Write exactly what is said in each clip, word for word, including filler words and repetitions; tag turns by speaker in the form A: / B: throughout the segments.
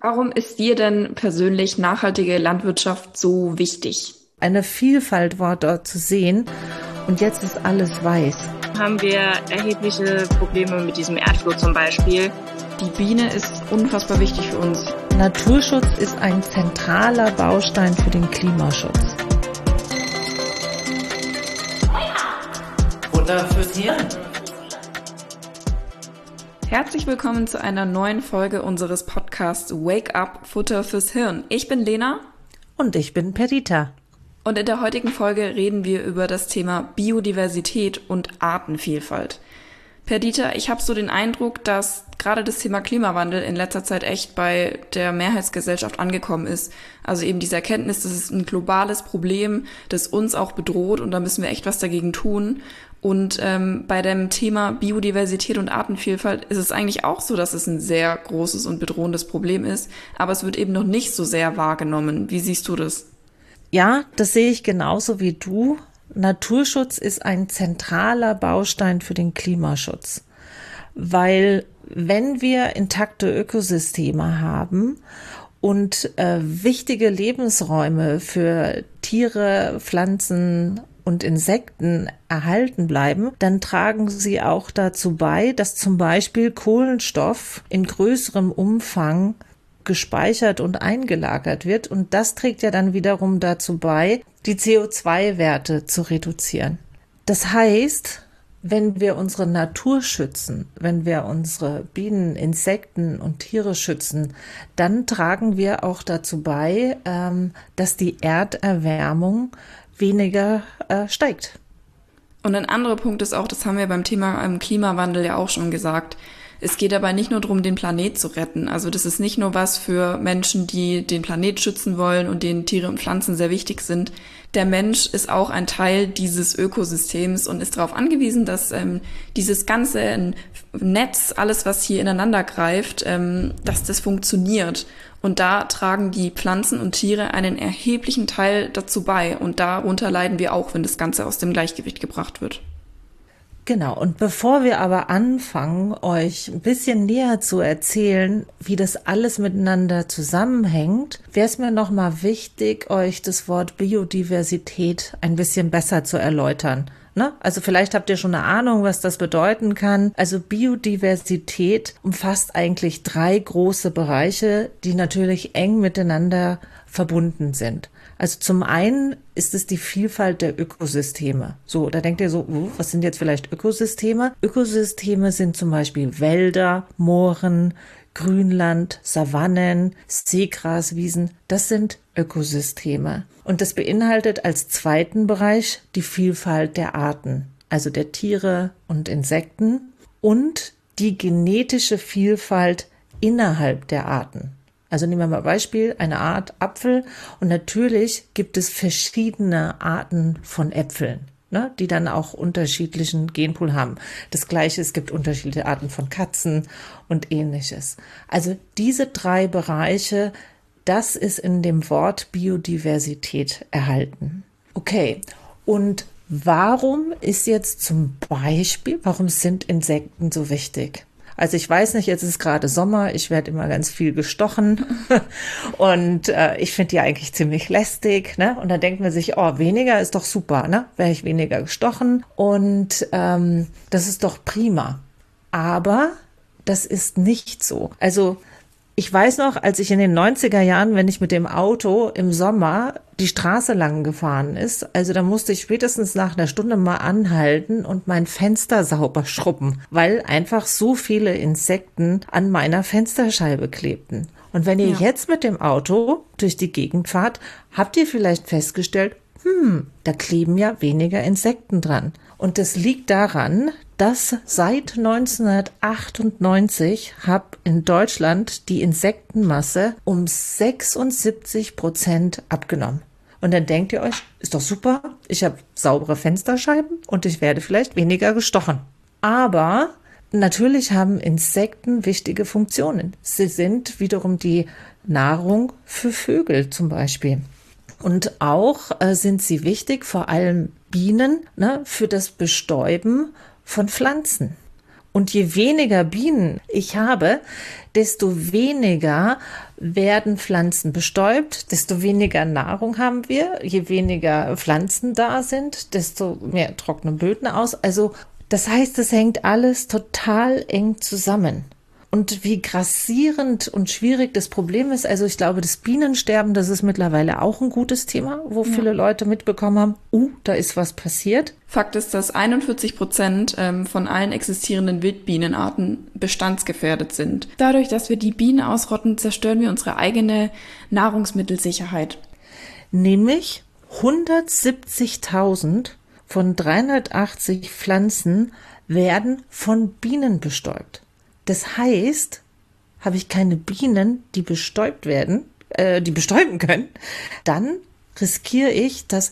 A: Warum ist dir denn persönlich nachhaltige Landwirtschaft so wichtig?
B: Eine Vielfalt war dort zu sehen und jetzt ist alles weiß.
C: Haben wir erhebliche Probleme mit diesem Erdflur zum Beispiel.
A: Die Biene ist unfassbar wichtig für uns.
B: Naturschutz ist ein zentraler Baustein für den Klimaschutz.
D: Futter fürs Hirn.
A: Herzlich willkommen zu einer neuen Folge unseres Podcasts Wake Up, Futter fürs Hirn. Ich bin Lena.
B: Und ich bin Perdita.
A: Und in der heutigen Folge reden wir über das Thema Biodiversität und Artenvielfalt. Perdita, ich habe so den Eindruck, dass gerade das Thema Klimawandel in letzter Zeit echt bei der Mehrheitsgesellschaft angekommen ist. Also eben diese Erkenntnis, das ist ein globales Problem, das uns auch bedroht und da müssen wir echt was dagegen tun. Und ähm, bei dem Thema Biodiversität und Artenvielfalt ist es eigentlich auch so, dass es ein sehr großes und bedrohendes Problem ist, aber es wird eben noch nicht so sehr wahrgenommen. Wie siehst du das?
B: Ja, das sehe ich genauso wie du. Naturschutz ist ein zentraler Baustein für den Klimaschutz, weil wenn wir intakte Ökosysteme haben und äh, wichtige Lebensräume für Tiere, Pflanzen und Insekten erhalten bleiben, dann tragen sie auch dazu bei, dass zum Beispiel Kohlenstoff in größerem Umfang gespeichert und eingelagert wird. Und das trägt ja dann wiederum dazu bei, die C O zwei Werte zu reduzieren. Das heißt, wenn wir unsere Natur schützen, wenn wir unsere Bienen, Insekten und Tiere schützen, dann tragen wir auch dazu bei, ähm, dass die Erderwärmung weniger äh, steigt.
A: Und ein anderer Punkt ist auch, das haben wir beim Thema ähm, Klimawandel ja auch schon gesagt, es geht dabei nicht nur darum, den Planet zu retten. Also das ist nicht nur was für Menschen, die den Planet schützen wollen und denen Tiere und Pflanzen sehr wichtig sind. Der Mensch ist auch ein Teil dieses Ökosystems und ist darauf angewiesen, dass ähm, dieses ganze Netz, alles was hier ineinander greift, ähm, dass das funktioniert. Und da tragen die Pflanzen und Tiere einen erheblichen Teil dazu bei. Und darunter leiden wir auch, wenn das Ganze aus dem Gleichgewicht gebracht wird.
B: Genau, und bevor wir aber anfangen, euch ein bisschen näher zu erzählen, wie das alles miteinander zusammenhängt, wäre es mir nochmal wichtig, euch das Wort Biodiversität ein bisschen besser zu erläutern. Ne? Also vielleicht habt ihr schon eine Ahnung, was das bedeuten kann. Also Biodiversität umfasst eigentlich drei große Bereiche, die natürlich eng miteinander verbunden sind. Also zum einen ist es die Vielfalt der Ökosysteme. So, da denkt ihr so, uh, was sind jetzt vielleicht Ökosysteme? Ökosysteme sind zum Beispiel Wälder, Mooren, Grünland, Savannen, Seegraswiesen. Das sind Ökosysteme. Und das beinhaltet als zweiten Bereich die Vielfalt der Arten, also der Tiere und Insekten und die genetische Vielfalt innerhalb der Arten. Also nehmen wir mal Beispiel, eine Art Apfel und natürlich gibt es verschiedene Arten von Äpfeln, ne, die dann auch unterschiedlichen Genpool haben. Das Gleiche, es gibt unterschiedliche Arten von Katzen und ähnliches. Also diese drei Bereiche, das ist in dem Wort Biodiversität erhalten. Okay, und warum ist jetzt zum Beispiel, warum sind Insekten so wichtig? Also ich weiß nicht, jetzt ist gerade Sommer, ich werde immer ganz viel gestochen und äh, ich finde die eigentlich ziemlich lästig, ne? Und dann denkt man sich, oh, weniger ist doch super, ne? Wäre ich weniger gestochen und ähm, das ist doch prima. Aber das ist nicht so. Also ich weiß noch, als ich in den neunziger Jahren, wenn ich mit dem Auto im Sommer die Straße lang gefahren ist, also da musste ich spätestens nach einer Stunde mal anhalten und mein Fenster sauber schrubben, weil einfach so viele Insekten an meiner Fensterscheibe klebten. Und wenn ihr ja. jetzt mit dem Auto durch die Gegend fahrt, habt ihr vielleicht festgestellt, hm, da kleben ja weniger Insekten dran. Und das liegt daran, dass seit neunzehnhundertachtundneunzig hab in Deutschland die Insektenmasse um sechsundsiebzig Prozent abgenommen. Und dann denkt ihr euch, ist doch super, ich habe saubere Fensterscheiben und ich werde vielleicht weniger gestochen. Aber natürlich haben Insekten wichtige Funktionen. Sie sind wiederum die Nahrung für Vögel zum Beispiel. Und auch äh, sind sie wichtig, vor allem Bienen, ne, für das Bestäuben von Pflanzen. Und je weniger Bienen ich habe, desto weniger werden Pflanzen bestäubt, desto weniger Nahrung haben wir. Je weniger Pflanzen da sind, desto mehr trockene Böden aus. Also das heißt, es hängt alles total eng zusammen. Und wie grassierend und schwierig das Problem ist, also ich glaube, das Bienensterben, das ist mittlerweile auch ein gutes Thema, wo ja. viele Leute mitbekommen haben, uh, da ist was passiert.
A: Fakt ist, dass einundvierzig Prozent von allen existierenden Wildbienenarten bestandsgefährdet sind. Dadurch, dass wir die Bienen ausrotten, zerstören wir unsere eigene Nahrungsmittelsicherheit.
B: Nämlich hundertsiebzigtausend von dreihundertachtzig Pflanzen werden von Bienen bestäubt. Das heißt, habe ich keine Bienen, die bestäubt werden, äh, die bestäuben können, dann riskiere ich, dass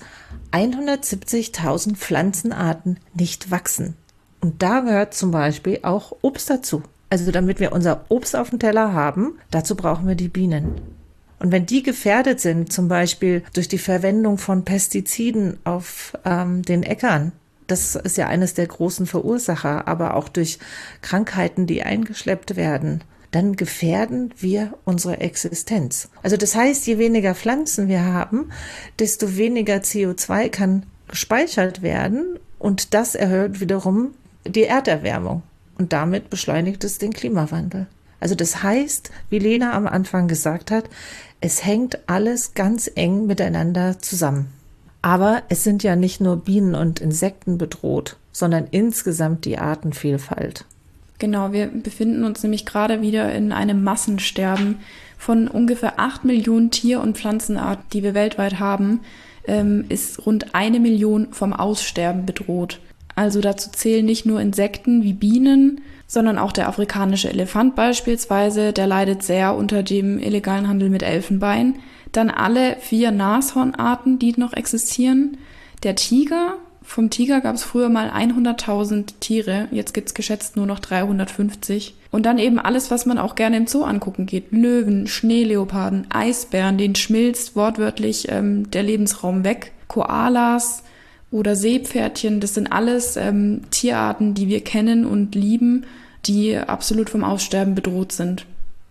B: hundertsiebzigtausend Pflanzenarten nicht wachsen. Und da gehört zum Beispiel auch Obst dazu. Also damit wir unser Obst auf dem Teller haben, dazu brauchen wir die Bienen. Und wenn die gefährdet sind, zum Beispiel durch die Verwendung von Pestiziden auf ähm, den Äckern, das ist ja eines der großen Verursacher, aber auch durch Krankheiten, die eingeschleppt werden, dann gefährden wir unsere Existenz. Also das heißt, je weniger Pflanzen wir haben, desto weniger C O zwei kann gespeichert werden und das erhöht wiederum die Erderwärmung und damit beschleunigt es den Klimawandel. Also das heißt, wie Lena am Anfang gesagt hat, es hängt alles ganz eng miteinander zusammen. Aber es sind ja nicht nur Bienen und Insekten bedroht, sondern insgesamt die Artenvielfalt.
A: Genau, wir befinden uns nämlich gerade wieder in einem Massensterben. Von ungefähr acht Millionen Tier- und Pflanzenarten, die wir weltweit haben, ähm, ist rund eine Million vom Aussterben bedroht. Also dazu zählen nicht nur Insekten wie Bienen, sondern auch der afrikanische Elefant beispielsweise, der leidet sehr unter dem illegalen Handel mit Elfenbein. Dann alle vier Nashornarten, die noch existieren. Der Tiger, vom Tiger gab es früher mal hunderttausend Tiere, jetzt gibt es geschätzt nur noch dreihundertfünfzig. Und dann eben alles, was man auch gerne im Zoo angucken geht. Löwen, Schneeleoparden, Eisbären, denen schmilzt wortwörtlich ähm, der Lebensraum weg. Koalas oder Seepferdchen, das sind alles ähm, Tierarten, die wir kennen und lieben, die absolut vom Aussterben bedroht sind.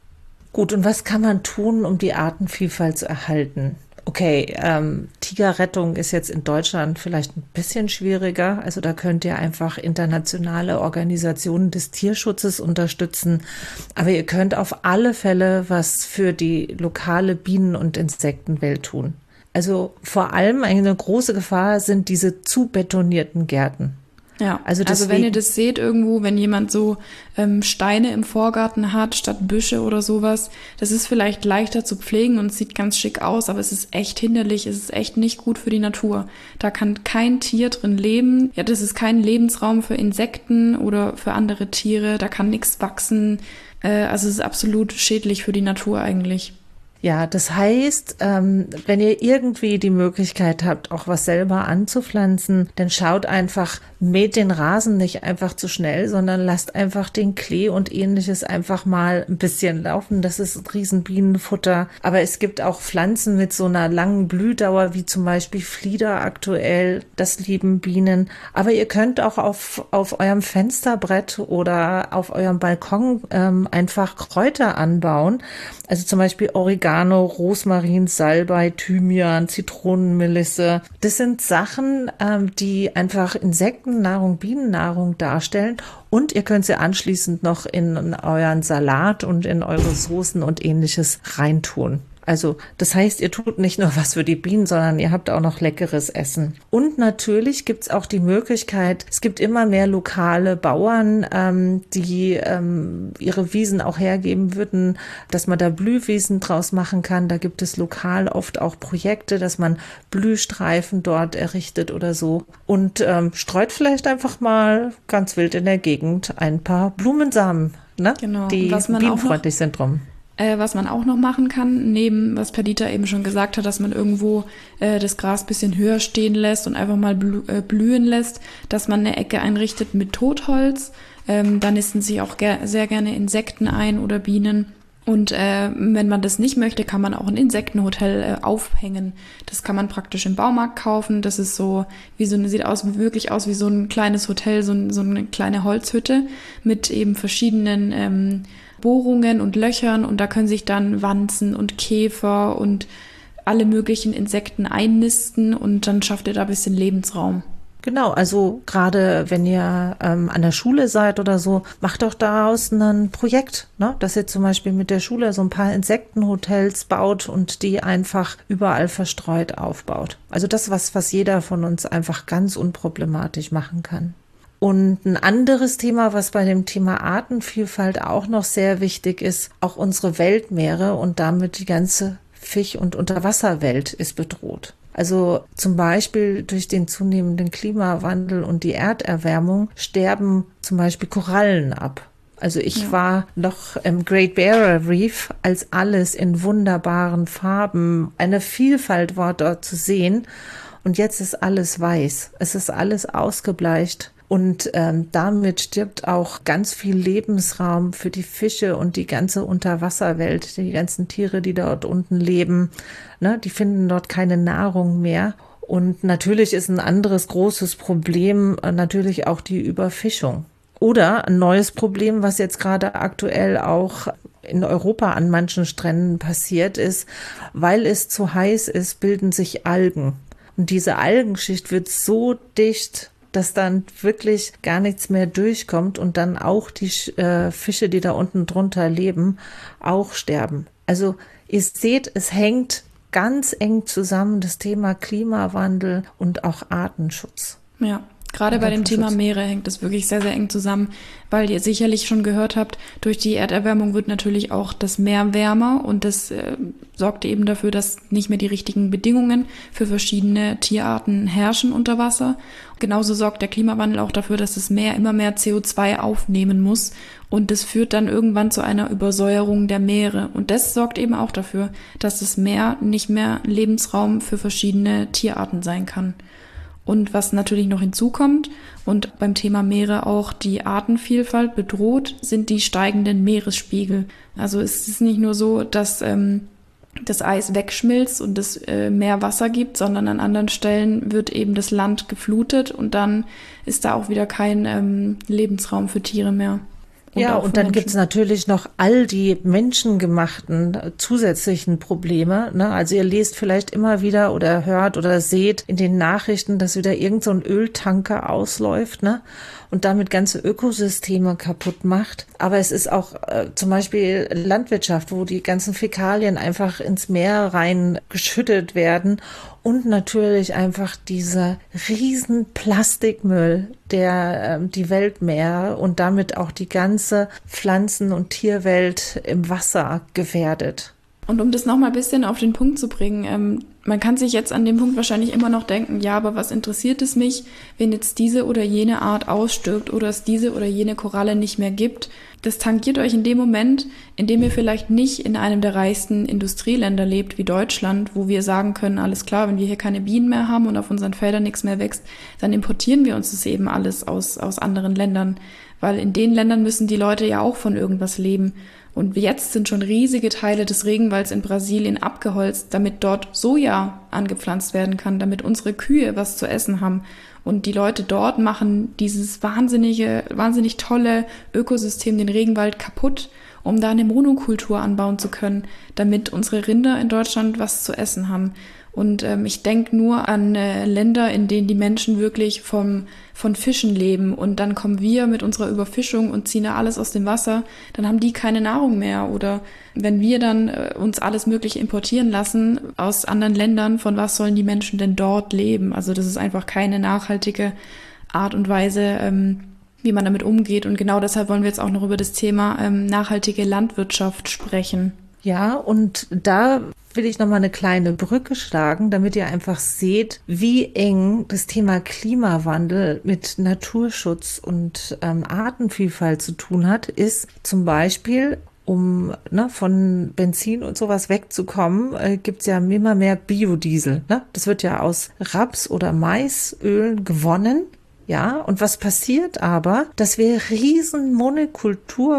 B: Gut, und was kann man tun, um die Artenvielfalt zu erhalten? Okay, ähm, Tigerrettung ist jetzt in Deutschland vielleicht ein bisschen schwieriger. Also da könnt ihr einfach internationale Organisationen des Tierschutzes unterstützen. Aber ihr könnt auf alle Fälle was für die lokale Bienen- und Insektenwelt tun. Also vor allem eine große Gefahr sind diese zu betonierten Gärten.
A: Ja, also, also wenn ihr das seht irgendwo, wenn jemand so ähm, Steine im Vorgarten hat statt Büsche oder sowas, das ist vielleicht leichter zu pflegen und sieht ganz schick aus, aber es ist echt hinderlich, es ist echt nicht gut für die Natur. Da kann kein Tier drin leben. Ja, das ist kein Lebensraum für Insekten oder für andere Tiere, da kann nichts wachsen. Äh, also es ist absolut schädlich für die Natur eigentlich.
B: Ja, das heißt, ähm, wenn ihr irgendwie die Möglichkeit habt, auch was selber anzupflanzen, dann schaut einfach, mäht den Rasen nicht einfach zu schnell, sondern lasst einfach den Klee und ähnliches einfach mal ein bisschen laufen. Das ist ein Riesenbienenfutter. Aber es gibt auch Pflanzen mit so einer langen Blühdauer, wie zum Beispiel Flieder aktuell. Das lieben Bienen. Aber ihr könnt auch auf, auf eurem Fensterbrett oder auf eurem Balkon ähm, einfach Kräuter anbauen. Also zum Beispiel Oregano. Rosmarin, Salbei, Thymian, Zitronenmelisse. Das sind Sachen, ähm, die einfach Insektennahrung, Bienennahrung darstellen. Und ihr könnt sie anschließend noch in euren Salat und in eure Soßen und ähnliches reintun. Also das heißt, ihr tut nicht nur was für die Bienen, sondern ihr habt auch noch leckeres Essen. Und natürlich gibt's auch die Möglichkeit, es gibt immer mehr lokale Bauern, ähm, die ähm, ihre Wiesen auch hergeben würden, dass man da Blühwiesen draus machen kann. Da gibt es lokal oft auch Projekte, dass man Blühstreifen dort errichtet oder so. Und ähm, streut vielleicht einfach mal ganz wild in der Gegend ein paar Blumensamen, ne?
A: Genau.
B: Die
A: was man
B: bienenfreundlich sind drum.
A: Äh, was man auch noch machen kann, neben, was Perdita eben schon gesagt hat, dass man irgendwo äh, das Gras ein bisschen höher stehen lässt und einfach mal blü- äh, blühen lässt, dass man eine Ecke einrichtet mit Totholz. Ähm, da nisten sich auch ger- sehr gerne Insekten ein oder Bienen. Und äh, wenn man das nicht möchte, kann man auch ein Insektenhotel äh, aufhängen. Das kann man praktisch im Baumarkt kaufen. Das ist so, wie so eine, sieht aus, wirklich aus wie so ein kleines Hotel, so, ein, so eine kleine Holzhütte mit eben verschiedenen ähm, Bohrungen und Löchern. Und da können sich dann Wanzen und Käfer und alle möglichen Insekten einnisten und dann schafft ihr da ein bisschen Lebensraum.
B: Genau, also gerade wenn ihr ähm, an der Schule seid oder so, macht doch daraus ein Projekt, ne? Dass ihr zum Beispiel mit der Schule so ein paar Insektenhotels baut und die einfach überall verstreut aufbaut. Also das, was, was jeder von uns einfach ganz unproblematisch machen kann. Und ein anderes Thema, was bei dem Thema Artenvielfalt auch noch sehr wichtig ist, auch unsere Weltmeere und damit die ganze Fisch- und Unterwasserwelt ist bedroht. Also zum Beispiel durch den zunehmenden Klimawandel und die Erderwärmung sterben zum Beispiel Korallen ab. Also ich ja. war noch im Great Barrier Reef, als alles in wunderbaren Farben, eine Vielfalt war dort zu sehen. Und jetzt ist alles weiß. Es ist alles ausgebleicht. Und ähm, damit stirbt auch ganz viel Lebensraum für die Fische und die ganze Unterwasserwelt, die ganzen Tiere, die dort unten leben. Ne, die finden dort keine Nahrung mehr. Und natürlich ist ein anderes großes Problem äh, natürlich auch die Überfischung. Oder ein neues Problem, was jetzt gerade aktuell auch in Europa an manchen Stränden passiert ist, weil es zu heiß ist, bilden sich Algen. Und diese Algenschicht wird so dicht, dass dann wirklich gar nichts mehr durchkommt und dann auch die äh, Fische, die da unten drunter leben, auch sterben. Also ihr seht, es hängt ganz eng zusammen, das Thema Klimawandel und auch Artenschutz.
A: Ja. Gerade bei dem Thema Meere hängt das wirklich sehr, sehr eng zusammen, weil ihr sicherlich schon gehört habt, durch die Erderwärmung wird natürlich auch das Meer wärmer und das äh, sorgt eben dafür, dass nicht mehr die richtigen Bedingungen für verschiedene Tierarten herrschen unter Wasser. Genauso sorgt der Klimawandel auch dafür, dass das Meer immer mehr C O zwei aufnehmen muss und das führt dann irgendwann zu einer Übersäuerung der Meere. Und das sorgt eben auch dafür, dass das Meer nicht mehr Lebensraum für verschiedene Tierarten sein kann. Und was natürlich noch hinzukommt und beim Thema Meere auch die Artenvielfalt bedroht, sind die steigenden Meeresspiegel. Also es ist nicht nur so, dass ähm, das Eis wegschmilzt und es äh, mehr Wasser gibt, sondern an anderen Stellen wird eben das Land geflutet und dann ist da auch wieder kein ähm, Lebensraum für Tiere mehr.
B: Und ja, und dann gibt's natürlich noch all die menschengemachten zusätzlichen Probleme. Ne? Also ihr lest vielleicht immer wieder oder hört oder seht in den Nachrichten, dass wieder irgend so ein Öltanker ausläuft, ne? Und damit ganze Ökosysteme kaputt macht. Aber es ist auch äh, zum Beispiel Landwirtschaft, wo die ganzen Fäkalien einfach ins Meer rein geschüttet werden. Und natürlich einfach dieser riesen Plastikmüll, der äh, die Weltmeere und damit auch die ganze Pflanzen- und Tierwelt im Wasser gefährdet.
A: Und um das nochmal ein bisschen auf den Punkt zu bringen, ähm, man kann sich jetzt an dem Punkt wahrscheinlich immer noch denken, ja, aber was interessiert es mich, wenn jetzt diese oder jene Art ausstirbt oder es diese oder jene Koralle nicht mehr gibt? Das tangiert euch in dem Moment, in dem ihr vielleicht nicht in einem der reichsten Industrieländer lebt, wie Deutschland, wo wir sagen können, alles klar, wenn wir hier keine Bienen mehr haben und auf unseren Feldern nichts mehr wächst, dann importieren wir uns das eben alles aus, aus anderen Ländern. Weil in den Ländern müssen die Leute ja auch von irgendwas leben. Und jetzt sind schon riesige Teile des Regenwalds in Brasilien abgeholzt, damit dort Soja angepflanzt werden kann, damit unsere Kühe was zu essen haben. Und die Leute dort machen dieses wahnsinnige, wahnsinnig tolle Ökosystem, den Regenwald, kaputt, um da eine Monokultur anbauen zu können, damit unsere Rinder in Deutschland was zu essen haben. Und ähm, ich denke nur an äh, Länder, in denen die Menschen wirklich vom, von Fischen leben. Und dann kommen wir mit unserer Überfischung und ziehen da alles aus dem Wasser. Dann haben die keine Nahrung mehr. Oder wenn wir dann äh, uns alles Mögliche importieren lassen aus anderen Ländern, von was sollen die Menschen denn dort leben? Also das ist einfach keine nachhaltige Art und Weise, ähm, wie man damit umgeht. Und genau deshalb wollen wir jetzt auch noch über das Thema ähm, nachhaltige Landwirtschaft sprechen.
B: Ja, und da will ich nochmal eine kleine Brücke schlagen, damit ihr einfach seht, wie eng das Thema Klimawandel mit Naturschutz und ähm, Artenvielfalt zu tun hat, ist zum Beispiel, um ne, von Benzin und sowas wegzukommen, äh, gibt's ja immer mehr Biodiesel. Ne? Das wird ja aus Raps- oder Maisöl gewonnen. Ja, und was passiert aber, dass wir riesen Monokultur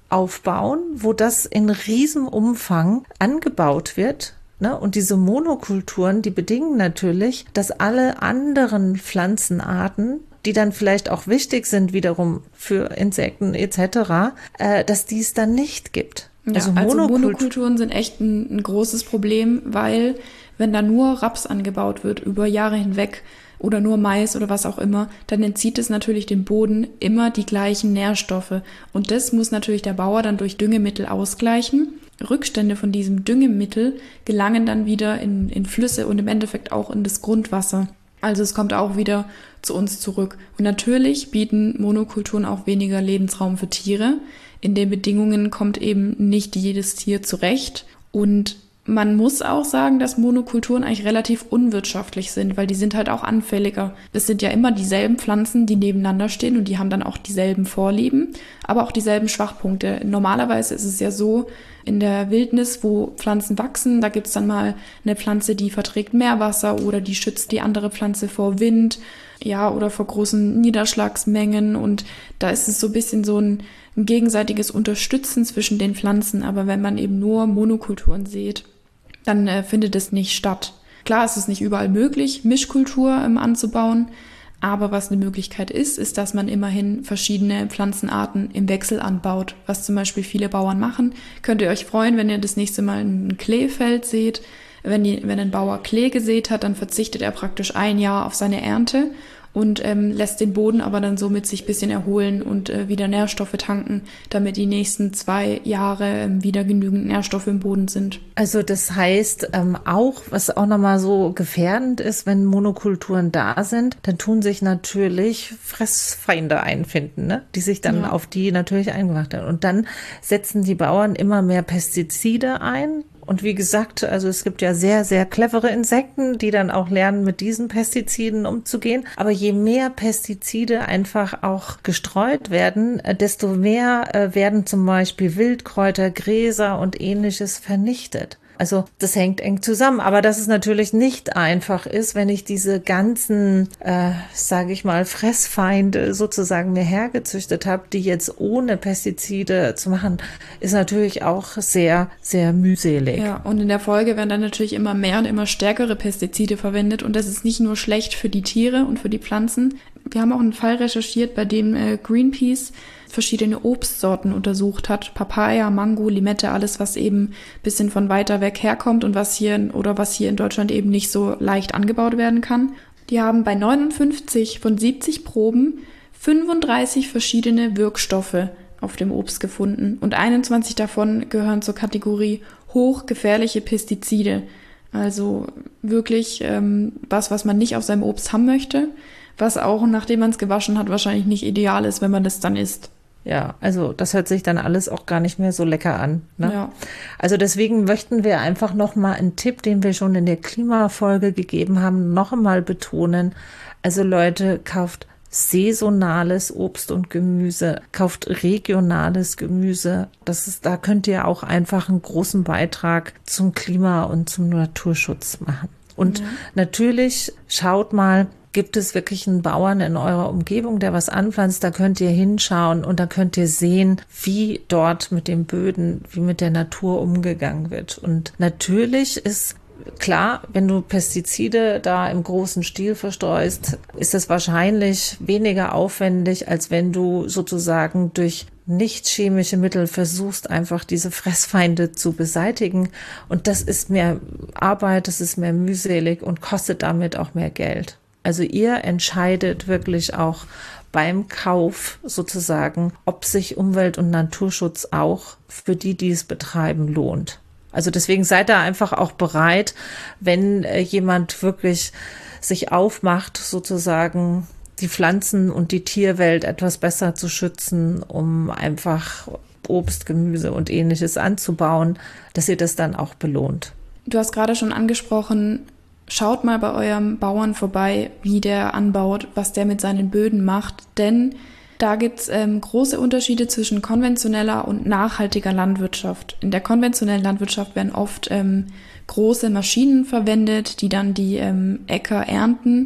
B: aufbauen, wo das in Riesenumfang angebaut wird. Ne? Und diese Monokulturen, die bedingen natürlich, dass alle anderen Pflanzenarten, die dann vielleicht auch wichtig sind wiederum für Insekten et cetera, äh, dass die es dann nicht gibt.
A: Ja, also, also Monokultur- Monokulturen sind echt ein, ein großes Problem, weil wenn da nur Raps angebaut wird über Jahre hinweg oder nur Mais oder was auch immer, dann entzieht es natürlich dem Boden immer die gleichen Nährstoffe. Und das muss natürlich der Bauer dann durch Düngemittel ausgleichen. Rückstände von diesem Düngemittel gelangen dann wieder in, in Flüsse und im Endeffekt auch in das Grundwasser. Also es kommt auch wieder zu uns zurück. Und natürlich bieten Monokulturen auch weniger Lebensraum für Tiere. In den Bedingungen kommt eben nicht jedes Tier zurecht. Und man muss auch sagen, dass Monokulturen eigentlich relativ unwirtschaftlich sind, weil die sind halt auch anfälliger. Es sind ja immer dieselben Pflanzen, die nebeneinander stehen und die haben dann auch dieselben Vorlieben, aber auch dieselben Schwachpunkte. Normalerweise ist es ja so, in der Wildnis, wo Pflanzen wachsen, da gibt's dann mal eine Pflanze, die verträgt mehr Wasser oder die schützt die andere Pflanze vor Wind, ja, oder vor großen Niederschlagsmengen, und da ist es so ein bisschen so ein, ein gegenseitiges Unterstützen zwischen den Pflanzen. Aber wenn man eben nur Monokulturen sieht, dann äh, findet es nicht statt. Klar, es ist nicht überall möglich, Mischkultur ähm, anzubauen, aber was eine Möglichkeit ist, ist, dass man immerhin verschiedene Pflanzenarten im Wechsel anbaut, was zum Beispiel viele Bauern machen. Könnt ihr euch freuen, wenn ihr das nächste Mal ein Kleefeld seht. Wenn, die, wenn ein Bauer Klee gesät hat, dann verzichtet er praktisch ein Jahr auf seine Ernte und ähm, lässt den Boden aber dann somit sich ein bisschen erholen und äh, wieder Nährstoffe tanken, damit die nächsten zwei Jahre ähm, wieder genügend Nährstoffe im Boden sind.
B: Also das heißt ähm, auch, was auch nochmal so gefährdend ist, wenn Monokulturen da sind, dann tun sich natürlich Fressfeinde einfinden, ne? Die sich dann ja. auf die natürlich eingemacht haben. Und dann setzen die Bauern immer mehr Pestizide ein. Und wie gesagt, also es gibt ja sehr, sehr clevere Insekten, die dann auch lernen, mit diesen Pestiziden umzugehen. Aber je mehr Pestizide einfach auch gestreut werden, desto mehr äh, werden zum Beispiel Wildkräuter, Gräser und Ähnliches vernichtet. Also das hängt eng zusammen, aber dass es natürlich nicht einfach ist, wenn ich diese ganzen, äh, sage ich mal, Fressfeinde sozusagen mir hergezüchtet habe, die jetzt ohne Pestizide zu machen, ist natürlich auch sehr, sehr mühselig.
A: Ja, und in der Folge werden dann natürlich immer mehr und immer stärkere Pestizide verwendet, und das ist nicht nur schlecht für die Tiere und für die Pflanzen. Wir haben auch einen Fall recherchiert, bei dem äh, Greenpeace verschiedene Obstsorten untersucht hat. Papaya, Mango, Limette, alles, was eben ein bisschen von weiter weg herkommt und was hier oder was hier in Deutschland eben nicht so leicht angebaut werden kann. Die haben bei neunundfünfzig von siebzig Proben fünfunddreißig verschiedene Wirkstoffe auf dem Obst gefunden, und einundzwanzig davon gehören zur Kategorie hochgefährliche Pestizide. Also wirklich ähm, was, was man nicht auf seinem Obst haben möchte, was auch, nachdem man es gewaschen hat, wahrscheinlich nicht ideal ist, wenn man das dann isst.
B: Ja, also das hört sich dann alles auch gar nicht mehr so lecker an. Ne?
A: Ja.
B: Also deswegen möchten wir einfach nochmal einen Tipp, den wir schon in der Klimafolge gegeben haben, noch einmal betonen. Also Leute, kauft saisonales Obst und Gemüse, kauft regionales Gemüse. Das ist, da könnt ihr auch einfach einen großen Beitrag zum Klima- und zum Naturschutz machen. Und ja. natürlich schaut mal, gibt es wirklich einen Bauern in eurer Umgebung, der was anpflanzt? Da könnt ihr hinschauen und da könnt ihr sehen, wie dort mit den Böden, wie mit der Natur umgegangen wird. Und natürlich ist klar, wenn du Pestizide da im großen Stil verstreust, ist es wahrscheinlich weniger aufwendig, als wenn du sozusagen durch nicht chemische Mittel versuchst, einfach diese Fressfeinde zu beseitigen. Und das ist mehr Arbeit, das ist mehr mühselig und kostet damit auch mehr Geld. Also ihr entscheidet wirklich auch beim Kauf sozusagen, ob sich Umwelt- und Naturschutz auch für die, die es betreiben, lohnt. Also deswegen seid da einfach auch bereit, wenn äh, jemand wirklich sich aufmacht, sozusagen die Pflanzen- und die Tierwelt etwas besser zu schützen, um einfach Obst, Gemüse und Ähnliches anzubauen, dass ihr das dann auch belohnt.
A: Du hast gerade schon angesprochen, schaut mal bei eurem Bauern vorbei, wie der anbaut, was der mit seinen Böden macht, denn da gibt's ähm, große Unterschiede zwischen konventioneller und nachhaltiger Landwirtschaft. In der konventionellen Landwirtschaft werden oft ähm, große Maschinen verwendet, die dann die ähm, Äcker ernten,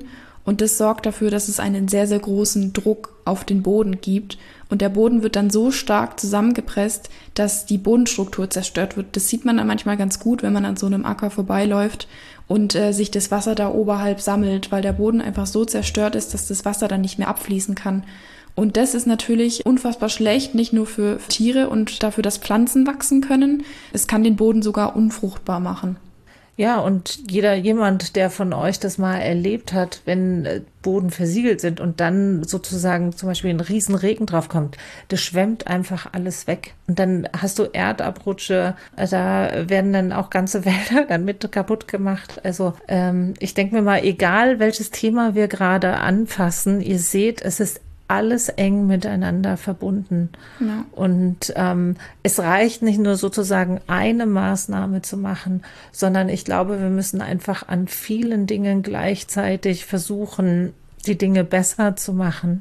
A: Und das sorgt dafür, dass es einen sehr, sehr großen Druck auf den Boden gibt. Und der Boden wird dann so stark zusammengepresst, dass die Bodenstruktur zerstört wird. Das sieht man dann manchmal ganz gut, wenn man an so einem Acker vorbeiläuft und äh, sich das Wasser da oberhalb sammelt, weil der Boden einfach so zerstört ist, dass das Wasser dann nicht mehr abfließen kann. Und das ist natürlich unfassbar schlecht, nicht nur für Tiere und dafür, dass Pflanzen wachsen können. Es kann den Boden sogar unfruchtbar machen.
B: Ja, und jeder, jemand, der von euch das mal erlebt hat, wenn Boden versiegelt sind und dann sozusagen zum Beispiel ein riesen Regen drauf kommt, das schwemmt einfach alles weg. Und dann hast du Erdabrutsche, da werden dann auch ganze Wälder dann mit kaputt gemacht. Also ähm, ich denke mir mal, egal welches Thema wir gerade anfassen, ihr seht, es ist alles eng miteinander verbunden. Ja. Und ähm, es reicht nicht nur sozusagen eine Maßnahme zu machen, sondern ich glaube, wir müssen einfach an vielen Dingen gleichzeitig versuchen, die Dinge besser zu machen.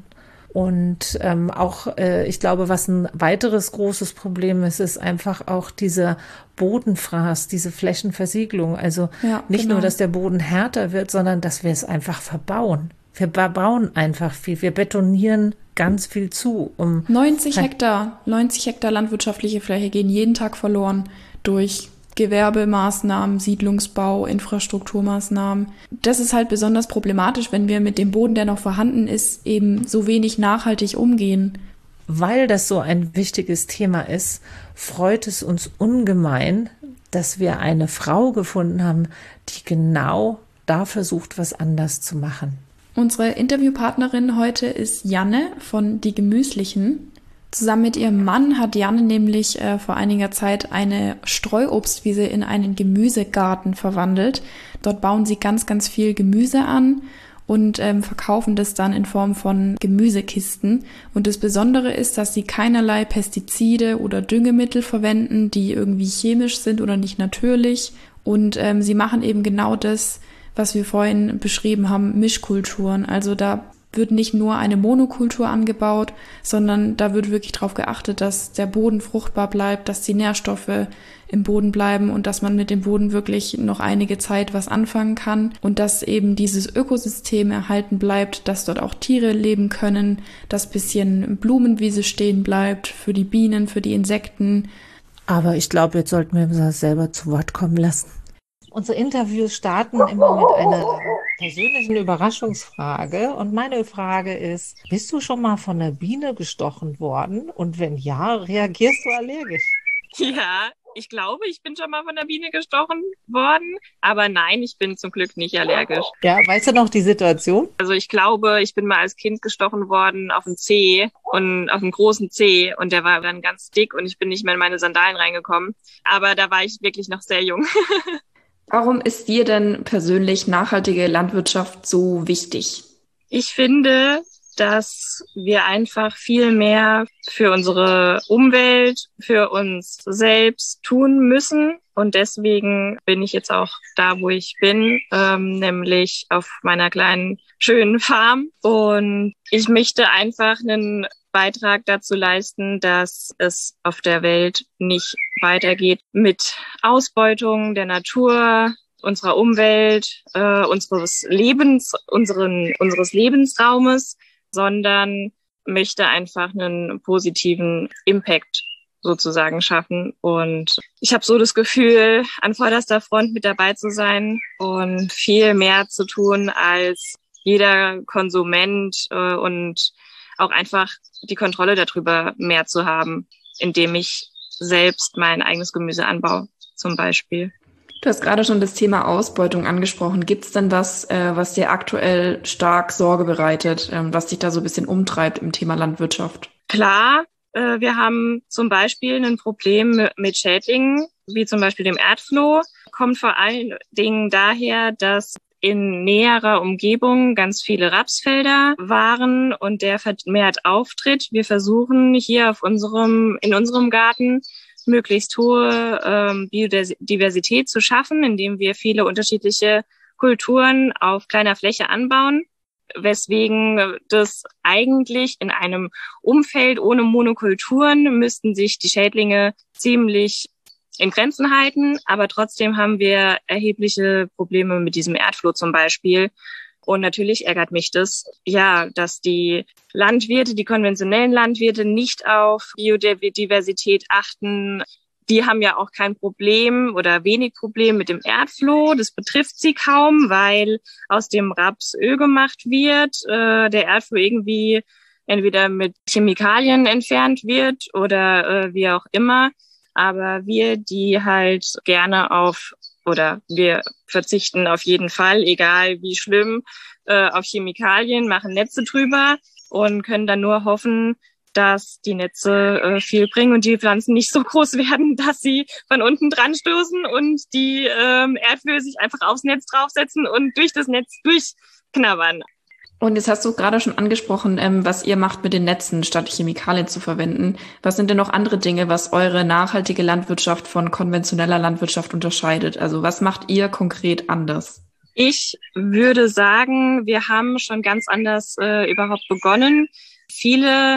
B: Und ähm, auch, äh, ich glaube, was ein weiteres großes Problem ist, ist einfach auch diese Bodenfraß, diese Flächenversiegelung. Also ja, nicht genau. nur, dass der Boden härter wird, sondern dass wir es einfach verbauen. Wir bauen einfach viel, wir betonieren ganz viel zu. Um
A: neunzig Hektar, neunzig Hektar landwirtschaftliche Fläche gehen jeden Tag verloren durch Gewerbemaßnahmen, Siedlungsbau, Infrastrukturmaßnahmen. Das ist halt besonders problematisch, wenn wir mit dem Boden, der noch vorhanden ist, eben so wenig nachhaltig umgehen.
B: Weil das so ein wichtiges Thema ist, freut es uns ungemein, dass wir eine Frau gefunden haben, die genau da versucht, was anders zu machen.
A: Unsere Interviewpartnerin heute ist Janne von Die Gemüslichen. Zusammen mit ihrem Mann hat Janne nämlich äh, vor einiger Zeit eine Streuobstwiese in einen Gemüsegarten verwandelt. Dort bauen sie ganz, ganz viel Gemüse an und ähm, verkaufen das dann in Form von Gemüsekisten. Und das Besondere ist, dass sie keinerlei Pestizide oder Düngemittel verwenden, die irgendwie chemisch sind oder nicht natürlich. Und ähm, sie machen eben genau das, was wir vorhin beschrieben haben, Mischkulturen. Also da wird nicht nur eine Monokultur angebaut, sondern da wird wirklich darauf geachtet, dass der Boden fruchtbar bleibt, dass die Nährstoffe im Boden bleiben und dass man mit dem Boden wirklich noch einige Zeit was anfangen kann und dass eben dieses Ökosystem erhalten bleibt, dass dort auch Tiere leben können, dass bisschen Blumenwiese stehen bleibt für die Bienen, für die Insekten.
B: Aber ich glaube, jetzt sollten wir uns selber zu Wort kommen lassen. Unsere Interviews starten immer mit einer persönlichen Überraschungsfrage. Und meine Frage ist, bist du schon mal von einer Biene gestochen worden? Und wenn ja, reagierst du allergisch?
C: Ja, ich glaube, ich bin schon mal von der Biene gestochen worden. Aber nein, ich bin zum Glück nicht allergisch.
B: Ja, weißt du noch die Situation?
C: Also ich glaube, ich bin mal als Kind gestochen worden auf den Zeh und auf einen großen Zeh. Und der war dann ganz dick und ich bin nicht mehr in meine Sandalen reingekommen. Aber da war ich wirklich noch sehr jung.
A: Warum ist dir denn persönlich nachhaltige Landwirtschaft so wichtig?
C: Ich finde, dass wir einfach viel mehr für unsere Umwelt, für uns selbst tun müssen. Und deswegen bin ich jetzt auch da, wo ich bin, ähm, nämlich auf meiner kleinen, schönen Farm. Und ich möchte einfach einen Beitrag dazu leisten, dass es auf der Welt nicht weitergeht mit Ausbeutung der Natur, unserer Umwelt, äh, unseres Lebens, unseren, unseres Lebensraumes, sondern möchte einfach einen positiven Impact sozusagen schaffen. Und ich habe so das Gefühl, an vorderster Front mit dabei zu sein und viel mehr zu tun als jeder Konsument äh, und auch einfach die Kontrolle darüber mehr zu haben, indem ich selbst mein eigenes Gemüse anbaue, zum Beispiel.
A: Du hast gerade schon das Thema Ausbeutung angesprochen. Gibt es denn was, äh, was dir aktuell stark Sorge bereitet, ähm, was dich da so ein bisschen umtreibt im Thema Landwirtschaft?
C: Klar, äh, wir haben zum Beispiel ein Problem mit Schädlingen, wie zum Beispiel dem Erdfloh. Kommt vor allen Dingen daher, dass in näherer Umgebung ganz viele Rapsfelder waren und der vermehrt auftritt. Wir versuchen hier auf unserem, in unserem Garten möglichst hohe ähm, Biodiversität zu schaffen, indem wir viele unterschiedliche Kulturen auf kleiner Fläche anbauen, weswegen das eigentlich in einem Umfeld ohne Monokulturen müssten sich die Schädlinge ziemlich in Grenzen halten, aber trotzdem haben wir erhebliche Probleme mit diesem Erdfloh zum Beispiel, Und natürlich ärgert mich das, ja, dass die Landwirte, die konventionellen Landwirte nicht auf Biodiversität achten. Die haben ja auch kein Problem oder wenig Problem mit dem Erdfloh. Das betrifft sie kaum, weil aus dem Raps Öl gemacht wird, äh, der Erdfloh irgendwie entweder mit Chemikalien entfernt wird oder äh, wie auch immer. Aber wir, die halt gerne auf, oder wir verzichten auf jeden Fall, egal wie schlimm, äh, auf Chemikalien, machen Netze drüber und können dann nur hoffen, dass die Netze äh, viel bringen und die Pflanzen nicht so groß werden, dass sie von unten dran stoßen und die ähm, Erdöl sich einfach aufs Netz draufsetzen und durch das Netz durchknabbern.
A: Und jetzt hast du gerade schon angesprochen, ähm, was ihr macht mit den Netzen, statt Chemikalien zu verwenden. Was sind denn noch andere Dinge, was eure nachhaltige Landwirtschaft von konventioneller Landwirtschaft unterscheidet? Also was macht ihr konkret anders?
C: Ich würde sagen, wir haben schon ganz anders äh, überhaupt begonnen. Viele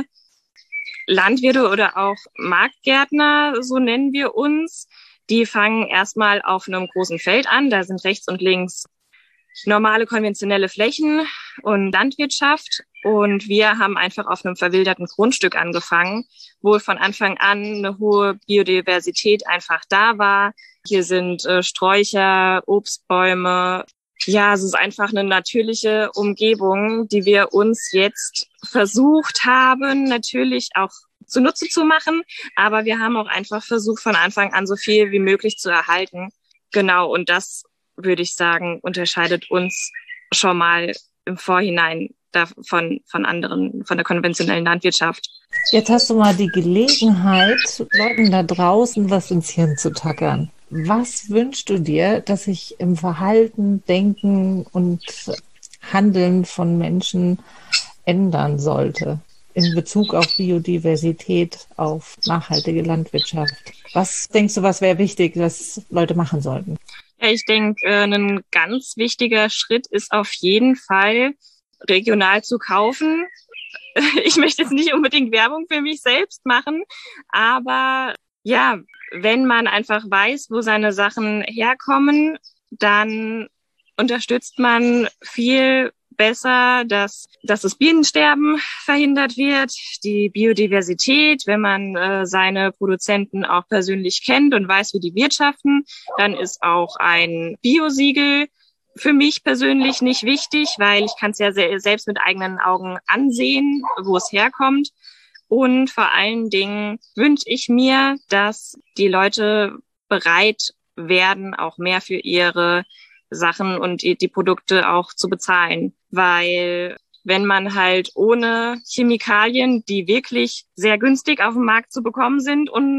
C: Landwirte oder auch Marktgärtner, so nennen wir uns, die fangen erstmal auf einem großen Feld an. Da sind rechts und links normale konventionelle Flächen und Landwirtschaft. Und wir haben einfach auf einem verwilderten Grundstück angefangen, wo von Anfang an eine hohe Biodiversität einfach da war. Hier sind äh, Sträucher, Obstbäume. Ja, es ist einfach eine natürliche Umgebung, die wir uns jetzt versucht haben, natürlich auch zunutze zu machen. Aber wir haben auch einfach versucht, von Anfang an so viel wie möglich zu erhalten. Genau, und das, würde ich sagen, unterscheidet uns schon mal im Vorhinein davon, von anderen, von der konventionellen Landwirtschaft.
B: Jetzt hast du mal die Gelegenheit, Leuten da draußen was ins Hirn zu tackern. Was wünschst du dir, dass sich im Verhalten, Denken und Handeln von Menschen ändern sollte in Bezug auf Biodiversität, auf nachhaltige Landwirtschaft? Was denkst du, was wäre wichtig, was Leute machen sollten?
C: Ja, ich denke, ein ganz wichtiger Schritt ist auf jeden Fall, regional zu kaufen. Ich möchte jetzt nicht unbedingt Werbung für mich selbst machen, aber ja, wenn man einfach weiß, wo seine Sachen herkommen, dann unterstützt man viel besser, dass, dass das Bienensterben verhindert wird, die Biodiversität, wenn man äh, seine Produzenten auch persönlich kennt und weiß, wie die wirtschaften, dann ist auch ein Biosiegel für mich persönlich nicht wichtig, weil ich kann es ja se- selbst mit eigenen Augen ansehen, wo es herkommt. Und vor allen Dingen wünsche ich mir, dass die Leute bereit werden, auch mehr für ihre Sachen und die, die Produkte auch zu bezahlen. Weil wenn man halt ohne Chemikalien, die wirklich sehr günstig auf dem Markt zu bekommen sind, und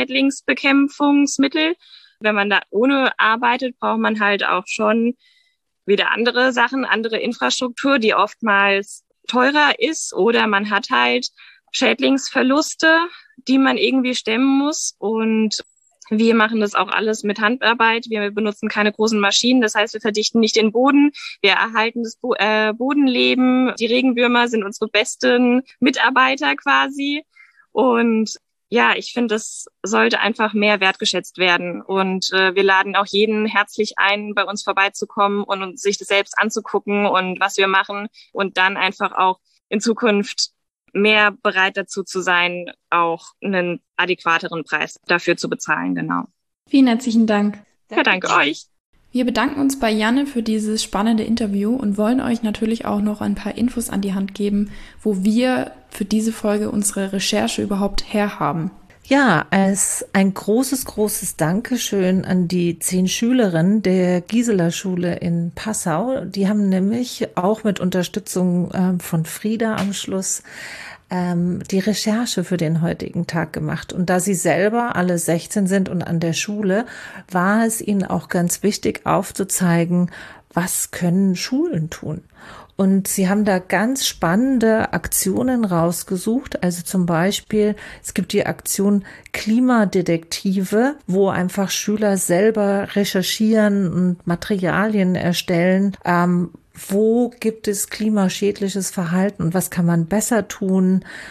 C: Schädlingsbekämpfungsmittel, wenn man da ohne arbeitet, braucht man halt auch schon wieder andere Sachen, andere Infrastruktur, die oftmals teurer ist, oder man hat halt Schädlingsverluste, die man irgendwie stemmen muss. Und wir machen das auch alles mit Handarbeit. Wir benutzen keine großen Maschinen. Das heißt, wir verdichten nicht den Boden. Wir erhalten das Bo- äh, Bodenleben. Die Regenwürmer sind unsere besten Mitarbeiter quasi. Und ja, ich finde, das sollte einfach mehr wertgeschätzt werden. Und äh, wir laden auch jeden herzlich ein, bei uns vorbeizukommen und, und sich das selbst anzugucken und was wir machen. Und dann einfach auch in Zukunft mehr bereit dazu zu sein, auch einen adäquateren Preis dafür zu bezahlen, genau.
A: Vielen herzlichen Dank.
C: Ja, danke euch.
A: Wir bedanken uns bei Janne für dieses spannende Interview und wollen euch natürlich auch noch ein paar Infos an die Hand geben, wo wir für diese Folge unsere Recherche überhaupt herhaben.
B: Ja, es ein großes, großes Dankeschön an die zehn Schülerinnen der Gisela Schule in Passau. Die haben nämlich auch mit Unterstützung äh, von Frieda am Schluss ähm, die Recherche für den heutigen Tag gemacht. Und da sie selber alle sechzehn sind und an der Schule, war es ihnen auch ganz wichtig aufzuzeigen, was können Schulen tun. Und sie haben da ganz spannende Aktionen rausgesucht. Also zum Beispiel, es gibt die Aktion Klimadetektive, wo einfach Schüler selber recherchieren und Materialien erstellen. Ähm, wo gibt es klimaschädliches Verhalten und was kann man besser tun?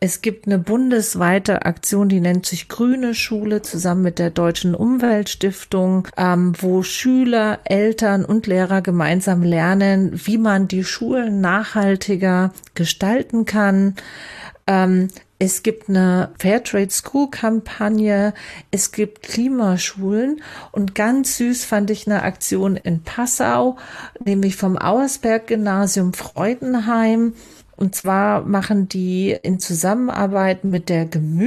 B: Es gibt eine bundesweite Aktion, die nennt sich Grüne Schule, zusammen mit der Deutschen Umweltstiftung, ähm, wo Schüler, Eltern und Lehrer gemeinsam lernen, wie man die Schulen nachhaltiger gestalten kann. Ähm, Es gibt eine Fairtrade School Kampagne, es gibt Klimaschulen und ganz süß fand ich eine Aktion in Passau, nämlich vom Auersberg Gymnasium Freudenheim. Und zwar machen die in Zusammenarbeit mit der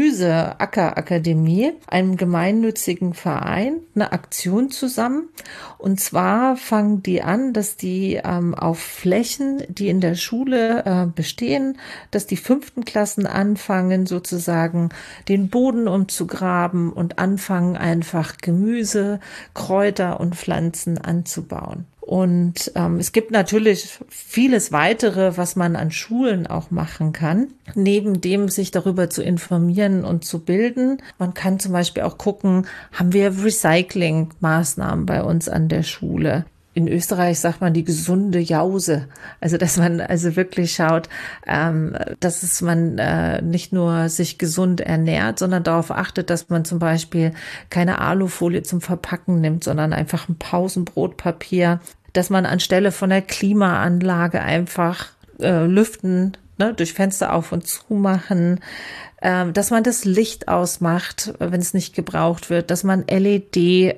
B: Gemüse-Acker-Akademie, einem gemeinnützigen Verein, eine Aktion zusammen. Und zwar fangen die an, dass die ähm, auf Flächen, die in der Schule äh, bestehen, dass die fünften Klassen anfangen, sozusagen den Boden umzugraben und anfangen, einfach Gemüse, Kräuter und Pflanzen anzubauen. Und ähm, es gibt natürlich vieles weitere, was man an Schulen auch machen kann, neben dem sich darüber zu informieren und zu bilden. Man kann zum Beispiel auch gucken, haben wir Recycling-Maßnahmen bei uns an der Schule? In Österreich sagt man die gesunde Jause. Also, dass man also wirklich schaut, ähm, dass es man äh, nicht nur sich gesund ernährt, sondern darauf achtet, dass man zum Beispiel keine Alufolie zum Verpacken nimmt, sondern einfach ein Pausenbrotpapier, dass man anstelle von der Klimaanlage einfach äh, lüften, ne, durch Fenster auf und zu machen, äh, dass man das Licht ausmacht, wenn es nicht gebraucht wird, dass man L E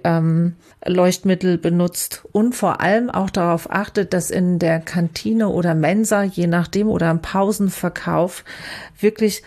B: D-Leuchtmittel ähm, benutzt und vor allem auch darauf achtet, dass in der Kantine oder Mensa, je nachdem, oder im Pausenverkauf wirklich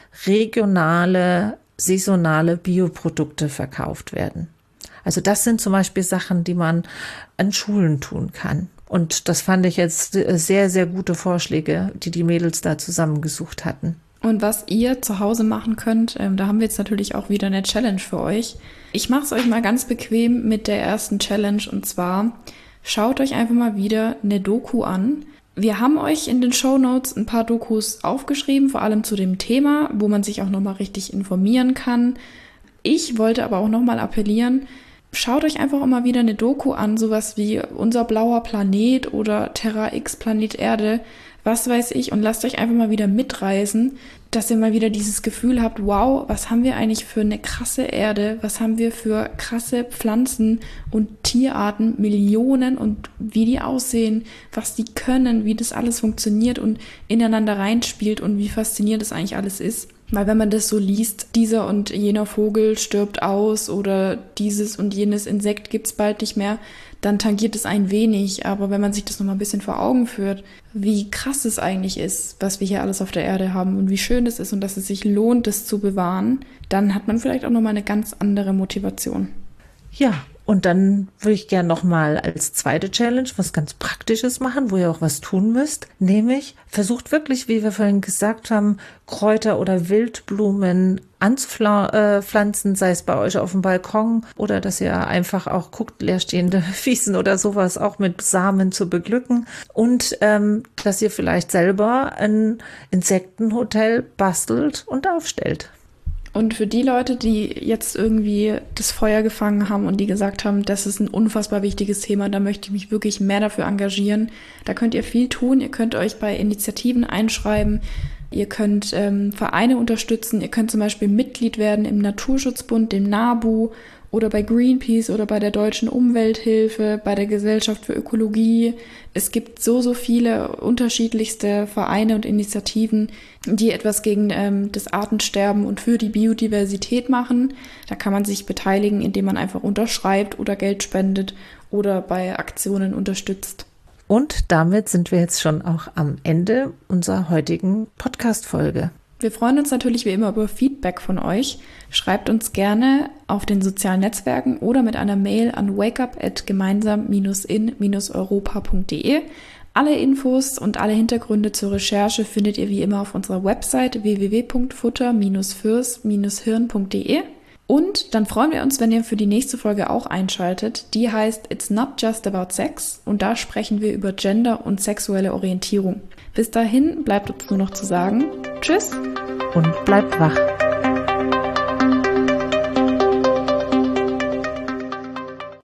B: regionale, saisonale Bioprodukte verkauft werden. Also das sind zum Beispiel Sachen, die man an Schulen tun kann. Und das fand ich jetzt sehr, sehr gute Vorschläge, die die Mädels da zusammengesucht hatten.
A: Und was ihr zu Hause machen könnt, ähm, da haben wir jetzt natürlich auch wieder eine Challenge für euch. Ich mache es euch mal ganz bequem mit der ersten Challenge, und zwar schaut euch einfach mal wieder eine Doku an. Wir haben euch in den Shownotes ein paar Dokus aufgeschrieben, vor allem zu dem Thema, wo man sich auch nochmal richtig informieren kann. Ich wollte aber auch nochmal appellieren, schaut euch einfach immer wieder eine Doku an, sowas wie Unser blauer Planet oder Terra X Planet Erde, was weiß ich, und lasst euch einfach mal wieder mitreisen, dass ihr mal wieder dieses Gefühl habt, wow, was haben wir eigentlich für eine krasse Erde, was haben wir für krasse Pflanzen und Tierarten, Millionen, und wie die aussehen, was die können, wie das alles funktioniert und ineinander reinspielt und wie faszinierend das eigentlich alles ist. Weil wenn man das so liest, dieser und jener Vogel stirbt aus oder dieses und jenes Insekt gibt's bald nicht mehr, dann tangiert es ein wenig. Aber wenn man sich das nochmal ein bisschen vor Augen führt, wie krass es eigentlich ist, was wir hier alles auf der Erde haben und wie schön es ist und dass es sich lohnt, das zu bewahren, dann hat man vielleicht auch nochmal eine ganz andere Motivation.
B: Ja, und dann würde ich gerne nochmal als zweite Challenge was ganz Praktisches machen, wo ihr auch was tun müsst. Nämlich versucht wirklich, wie wir vorhin gesagt haben, Kräuter oder Wildblumen anzupflanzen, sei es bei euch auf dem Balkon oder dass ihr einfach auch guckt, leerstehende Wiesen oder sowas auch mit Samen zu beglücken. Und ähm, dass ihr vielleicht selber ein Insektenhotel bastelt und aufstellt.
A: Und für die Leute, die jetzt irgendwie das Feuer gefangen haben und die gesagt haben, das ist ein unfassbar wichtiges Thema, da möchte ich mich wirklich mehr dafür engagieren, da könnt ihr viel tun. Ihr könnt euch bei Initiativen einschreiben, ihr könnt ähm, Vereine unterstützen, ihr könnt zum Beispiel Mitglied werden im Naturschutzbund, dem NABU, oder bei Greenpeace oder bei der Deutschen Umwelthilfe, bei der Gesellschaft für Ökologie. Es gibt so, so viele unterschiedlichste Vereine und Initiativen, die etwas gegen ähm, das Artensterben und für die Biodiversität machen. Da kann man sich beteiligen, indem man einfach unterschreibt oder Geld spendet oder bei Aktionen unterstützt.
B: Und damit sind wir jetzt schon auch am Ende unserer heutigen Podcast-Folge.
A: Wir freuen uns natürlich wie immer über Feedback von euch. Schreibt uns gerne auf den sozialen Netzwerken oder mit einer Mail an wakeup at gemeinsam in europa punkt de. Alle Infos und alle Hintergründe zur Recherche findet ihr wie immer auf unserer Website w w w punkt futter fürs hirn punkt de. Und dann freuen wir uns, wenn ihr für die nächste Folge auch einschaltet. Die heißt It's Not Just About Sex, und da sprechen wir über Gender und sexuelle Orientierung. Bis dahin bleibt uns nur noch zu sagen, tschüss
B: und bleibt wach.